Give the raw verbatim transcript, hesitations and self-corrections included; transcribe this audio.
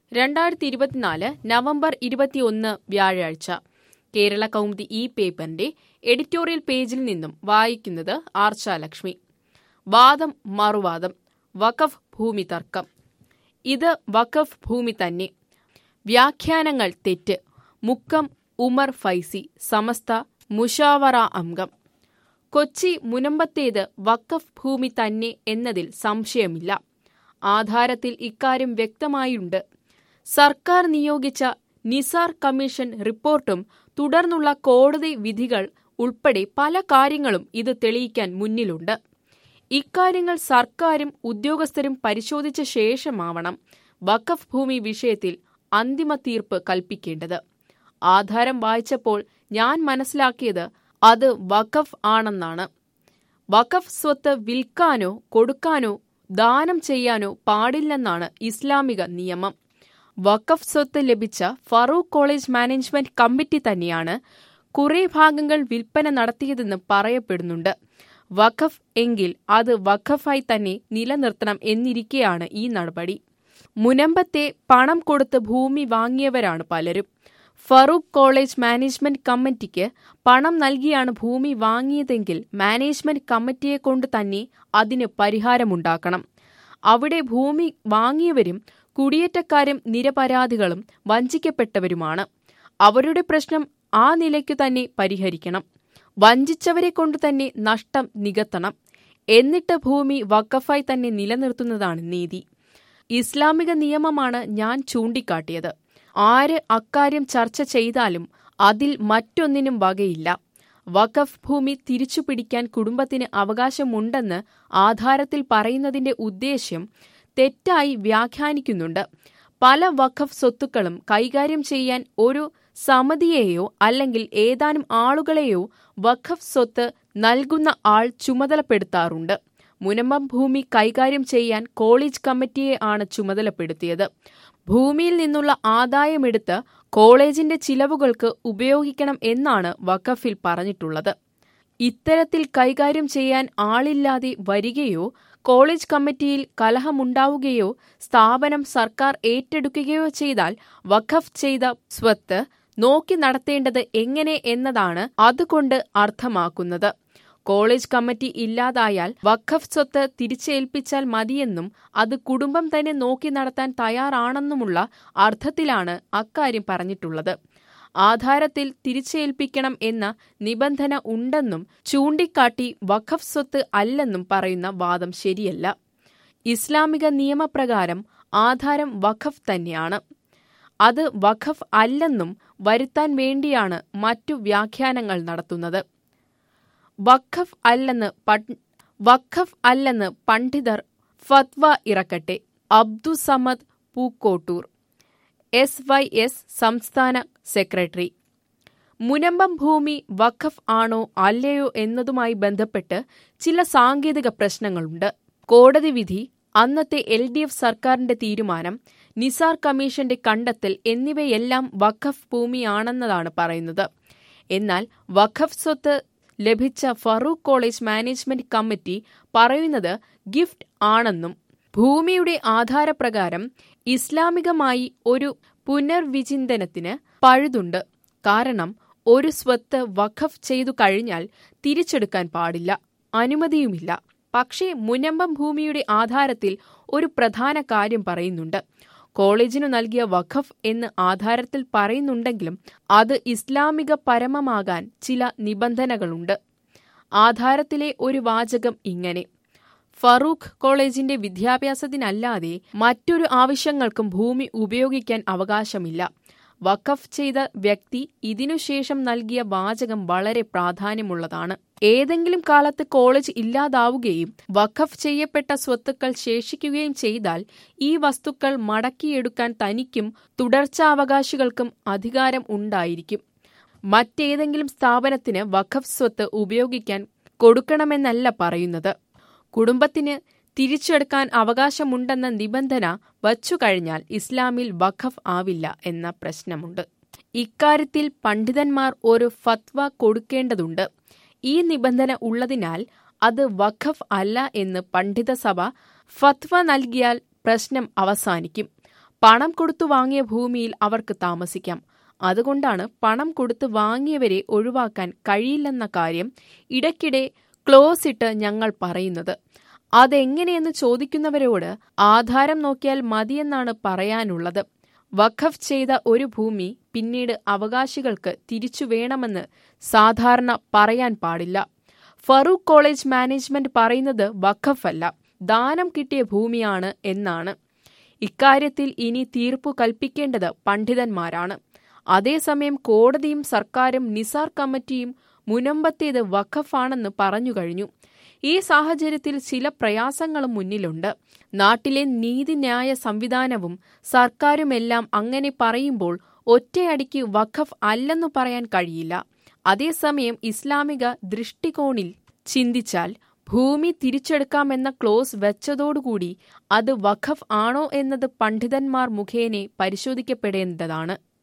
രണ്ടായിരത്തി ഇരുപത്തിനാല് നവംബർ ഇരുപത്തിയൊന്ന് വ്യാഴാഴ്ച കേരള കൗമുദി ഈ പേപ്പറിന്റെ എഡിറ്റോറിയൽ പേജിൽ നിന്നും വായിക്കുന്നത് ആർച്ചാലക്ഷ്മി. വാദം മറുവാദം. വഖഫ് ഭൂമി തർക്കം. ഇത് വഖഫ് ഭൂമി തന്നെ. വ്യാഖ്യാനങ്ങൾ തെറ്റ്. മുക്കം ഉമർ ഫൈസി, സമസ്ത മുഷാവറ അംഗം. കൊച്ചി മുനമ്പത്തേത് വഖഫ് ഭൂമി തന്നെ എന്നതിൽ സംശയമില്ല. ആധാരത്തിൽ ഇക്കാര്യം വ്യക്തമായുണ്ട്. സർക്കാർ നിയോഗിച്ച നിസാർ കമ്മീഷൻ റിപ്പോർട്ടും തുടർന്നുള്ള കോടതി വിധികൾ ഉൾപ്പെടെ പല കാര്യങ്ങളും ഇത് തെളിയിക്കാൻ മുന്നിലുണ്ട്. ഇക്കാര്യങ്ങൾ സർക്കാരും ഉദ്യോഗസ്ഥരും പരിശോധിച്ച ശേഷമാവണം വഖഫ് ഭൂമി വിഷയത്തിൽ അന്തിമ തീർപ്പ് കൽപ്പിക്കേണ്ടത്. ആധാരം വായിച്ചപ്പോൾ ഞാൻ മനസ്സിലാക്കിയത് അത് വഖഫ് ആണെന്നാണ്. വഖഫ് സ്വത്ത് വിൽക്കാനോ കൊടുക്കാനോ ദാനം ചെയ്യാനോ പാടില്ലെന്നാണ് ഇസ്ലാമിക നിയമം. വഖഫ് സ്വത്ത് ലഭിച്ച ഫറൂഖ് കോളേജ് മാനേജ്മെന്റ് കമ്മിറ്റി തന്നെയാണ് കുറെ ഭാഗങ്ങൾ വിൽപ്പന നടത്തിയതെന്ന് പറയപ്പെടുന്നുണ്ട്. വഖഫ് എങ്കിൽ അത് വഖഫായി തന്നെ നിലനിർത്തണം എന്നിരിക്കെയാണ് ഈ നടപടി. മുനമ്പത്തെ പണം കൊടുത്ത് ഭൂമി വാങ്ങിയവരാണ് പലരും. ഫറൂഖ് കോളേജ് മാനേജ്മെന്റ് കമ്മിറ്റിക്ക് പണം നൽകിയാണ് ഭൂമി വാങ്ങിയതെങ്കിൽ മാനേജ്മെന്റ് കമ്മിറ്റിയെ കൊണ്ട് തന്നെ അതിന് പരിഹാരമുണ്ടാക്കണം. അവിടെ ഭൂമി വാങ്ങിയവരും കുടിയേറ്റക്കാരും നിരപരാധികളും വഞ്ചിക്കപ്പെട്ടവരുമാണ്. അവരുടെ പ്രശ്നം ആ നിലയ്ക്കു തന്നെ പരിഹരിക്കണം. വഞ്ചിച്ചവരെ കൊണ്ട് തന്നെ നഷ്ടം നികത്തണം. എന്നിട്ട് ഭൂമി വഖഫായി തന്നെ നിലനിർത്തുന്നതാണ് നീതി. ഇസ്ലാമിക നിയമമാണ് ഞാൻ ചൂണ്ടിക്കാട്ടിയത്. ആര് അക്കാര്യം ചർച്ച ചെയ്താലും അതിൽ മറ്റൊന്നിനും വകയില്ല. വഖഫ് ഭൂമി തിരിച്ചുപിടിക്കാൻ കുടുംബത്തിന് അവകാശമുണ്ടെന്ന് ആധാരത്തിൽ പറയുന്നതിന്റെ ഉദ്ദേശ്യം തെറ്റായി വ്യാഖ്യാനിക്കുന്നുണ്ട്. പല വഖഫ് സ്വത്തുക്കളും കൈകാര്യം ചെയ്യാൻ ഒരു സമിതിയെയോ അല്ലെങ്കിൽ ഏതാനും ആളുകളെയോ വഖഫ് സ്വത്ത് നൽകുന്ന ആൾ ചുമതലപ്പെടുത്താറുണ്ട്. മുനമ്പം ഭൂമി കൈകാര്യം ചെയ്യാൻ കോളേജ് കമ്മിറ്റിയെ ആണ് ചുമതലപ്പെടുത്തിയത്. ഭൂമിയിൽ നിന്നുള്ള ആദായമെടുത്ത് കോളേജിന്റെ ചിലവുകൾക്ക് ഉപയോഗിക്കണം എന്നാണ് വഖഫിൽ പറഞ്ഞിട്ടുള്ളത്. ഇത്തരത്തിൽ കൈകാര്യം ചെയ്യാൻ ആളില്ലാതെ വരികയോ കോളേജ് കമ്മിറ്റിയിൽ കലഹമുണ്ടാവുകയോ സ്ഥാപനം സർക്കാർ ഏറ്റെടുക്കുകയോ ചെയ്താൽ വഖഫ് ചെയ്ത സ്വത്ത് നോക്കി നടത്തേണ്ടത് എങ്ങനെ എന്നതാണ് അതുകൊണ്ട് അർത്ഥമാക്കുന്നത്. കോളേജ് കമ്മിറ്റി ഇല്ലാതായാൽ വഖഫ് സ്വത്ത് തിരിച്ചേൽപ്പിച്ചാൽ മതിയെന്നും അത് കുടുംബം തന്നെ നോക്കി നടത്താൻ തയ്യാറാണെന്നുമുള്ള അർത്ഥത്തിലാണ് അക്കാര്യം പറഞ്ഞിട്ടുള്ളത്. ആധാരത്തിൽ തിരിച്ചേൽപ്പിക്കണം എന്ന നിബന്ധന ഉണ്ടെന്നും ചൂണ്ടിക്കാട്ടി വഖഫ് സ്വത്ത് അല്ലെന്നും പറയുന്ന വാദം ശരിയല്ല. ഇസ്ലാമിക നിയമപ്രകാരം ആധാരം വഖഫ് തന്നെയാണ്. അത് വഖഫ് അല്ലെന്നും വരുത്താൻ വേണ്ടിയാണ് മറ്റു വ്യാഖ്യാനങ്ങൾ നടത്തുന്നത്. വഖഫ് അല്ലെന്ന് വഖഫ് അല്ലെന്ന് പണ്ഡിതർ ഫത്വ ഇറക്കട്ടെ. Abdussamad Pookkottur, S Y S സംസ്ഥാന സെക്രട്ടറി. മുനമ്പം ഭൂമി വഖഫ് ആണോ അല്ലയോ എന്നതുമായി ബന്ധപ്പെട്ട് ചില സാങ്കേതിക പ്രശ്നങ്ങളുണ്ട്. കോടതി വിധി, അന്നത്തെ എൽ ഡി എഫ് സർക്കാരിന്റെ തീരുമാനം, നിസാർ കമ്മീഷന്റെ കണ്ടെത്തൽ എന്നിവയെല്ലാം വഖഫ് ഭൂമിയാണെന്നതാണ് പറയുന്നത്. എന്നാൽ വഖഫ് സ്വത്ത് ലഭിച്ച ഫറൂഖ് കോളേജ് മാനേജ്മെന്റ് കമ്മിറ്റി പറയുന്നത് ഗിഫ്റ്റ് ആണെന്നും. ഭൂമിയുടെ ആധാരപ്രകാരം ഇസ്ലാമികമായി ഒരു പുനർവിചിന്തനത്തിന് പഴുതുണ്ട്. കാരണം ഒരു സ്വത്ത് വഖഫ് ചെയ്തു കഴിഞ്ഞാൽ തിരിച്ചെടുക്കാൻ പാടില്ല, അനുമതിയുമില്ല. പക്ഷേ മുനമ്പം ഭൂമിയുടെ ആധാരത്തിൽ ഒരു പ്രധാന കാര്യം പറയുന്നുണ്ട്. കോളേജിനു നൽകിയ വഖഫ് എന്ന് ആധാരത്തിൽ പറയുന്നുണ്ടെങ്കിലും അത് ഇസ്ലാമിക പരമമാകാൻ ചില നിബന്ധനകളുണ്ട്. ആധാരത്തിലെ ഒരു വാചകം ഇങ്ങനെ: ഫറൂഖ് കോളേജിന്റെ വിദ്യാഭ്യാസത്തിനല്ലാതെ മറ്റൊരു ആവശ്യങ്ങൾക്കും ഭൂമി ഉപയോഗിക്കാൻ അവകാശമില്ല. വഖഫ് ചെയ്ത വ്യക്തി ഇതിനുശേഷം നൽകിയ വാചകം വളരെ പ്രാധാന്യമുള്ളതാണ്. ഏതെങ്കിലും കാലത്ത് കോളേജ് ഇല്ലാതാവുകയും വഖഫ് ചെയ്യപ്പെട്ട സ്വത്തുക്കൾ ശേഷിക്കുകയും ചെയ്താൽ ഈ വസ്തുക്കൾ മടക്കിയെടുക്കാൻ തനിക്കും തുടർച്ചാവകാശികൾക്കും അധികാരം ഉണ്ടായിരിക്കും. മറ്റേതെങ്കിലും സ്ഥാപനത്തിന് വഖഫ് സ്വത്ത് ഉപയോഗിക്കാൻ കൊടുക്കണമെന്നല്ല പറയുന്നത്. കുടുംബത്തിന് തിരിച്ചെടുക്കാൻ അവകാശമുണ്ടെന്ന നിബന്ധന വച്ചുകഴിഞ്ഞാൽ ഇസ്ലാമിൽ വഖഫ് ആവില്ല എന്ന പ്രശ്നമുണ്ട്. ഇക്കാര്യത്തിൽ പണ്ഡിതന്മാർ ഒരു ഫത്വ കൊടുക്കേണ്ടതുണ്ട്. ഈ നിബന്ധന ഉള്ളതിനാൽ അത് വഖഫ് അല്ല എന്ന് പണ്ഡിതസഭ ഫത്വ നൽകിയാൽ പ്രശ്നം അവസാനിക്കും. പണം കൊടുത്തു വാങ്ങിയ ഭൂമിയിൽ അവർക്ക് താമസിക്കാം. അതുകൊണ്ടാണ് പണം കൊടുത്ത് വാങ്ങിയവരെ ഒഴിവാക്കാൻ കഴിയില്ലെന്ന കാര്യം ഇടയ്ക്കിടെ ക്ലോസ് ഇട്ട് ഞങ്ങൾ പറയുന്നത്. അതെങ്ങനെയെന്ന് ചോദിക്കുന്നവരോട് ആധാരം നോക്കിയാൽ മതിയെന്നാണ് പറയാനുള്ളത്. വഖഫ് ചെയ്ത ഒരു ഭൂമി പിന്നീട് അവകാശികൾക്ക് തിരിച്ചു വേണമെന്ന് സാധാരണ പറയാൻ പാടില്ല. ഫറൂഖ് കോളേജ് മാനേജ്മെന്റ് പറയുന്നത് വഖഫ് അല്ല, ദാനം കിട്ടിയ ഭൂമിയാണ് എന്നാണ്. ഇക്കാര്യത്തിൽ ഇനി തീർപ്പു കൽപ്പിക്കേണ്ടത് പണ്ഡിതന്മാരാണ്. അതേസമയം കോടതിയും സർക്കാരും നിസാർ കമ്മിറ്റിയും മുനമ്പത്തേത് വഖഫാണെന്ന് പറഞ്ഞു കഴിഞ്ഞു. ഈ സാഹചര്യത്തിൽ ചില പ്രയാസങ്ങളും മുന്നിലുണ്ട്. നാട്ടിലെ നീതിന്യായ സംവിധാനവും സർക്കാരുമെല്ലാം അങ്ങനെ പറയുമ്പോൾ ഒറ്റയടിക്ക് വഖഫ് അല്ലെന്നു പറയാൻ കഴിയില്ല. അതേസമയം ഇസ്ലാമിക ദൃഷ്ടികോണിൽ ചിന്തിച്ചാൽ ഭൂമി തിരിച്ചെടുക്കാമെന്ന ക്ലോസ് വെച്ചതോടുകൂടി അത് വഖഫ് ആണോ എന്നത് പണ്ഡിതന്മാർ മുഖേന പരിശോധിക്കപ്പെടേണ്ടതാണ്.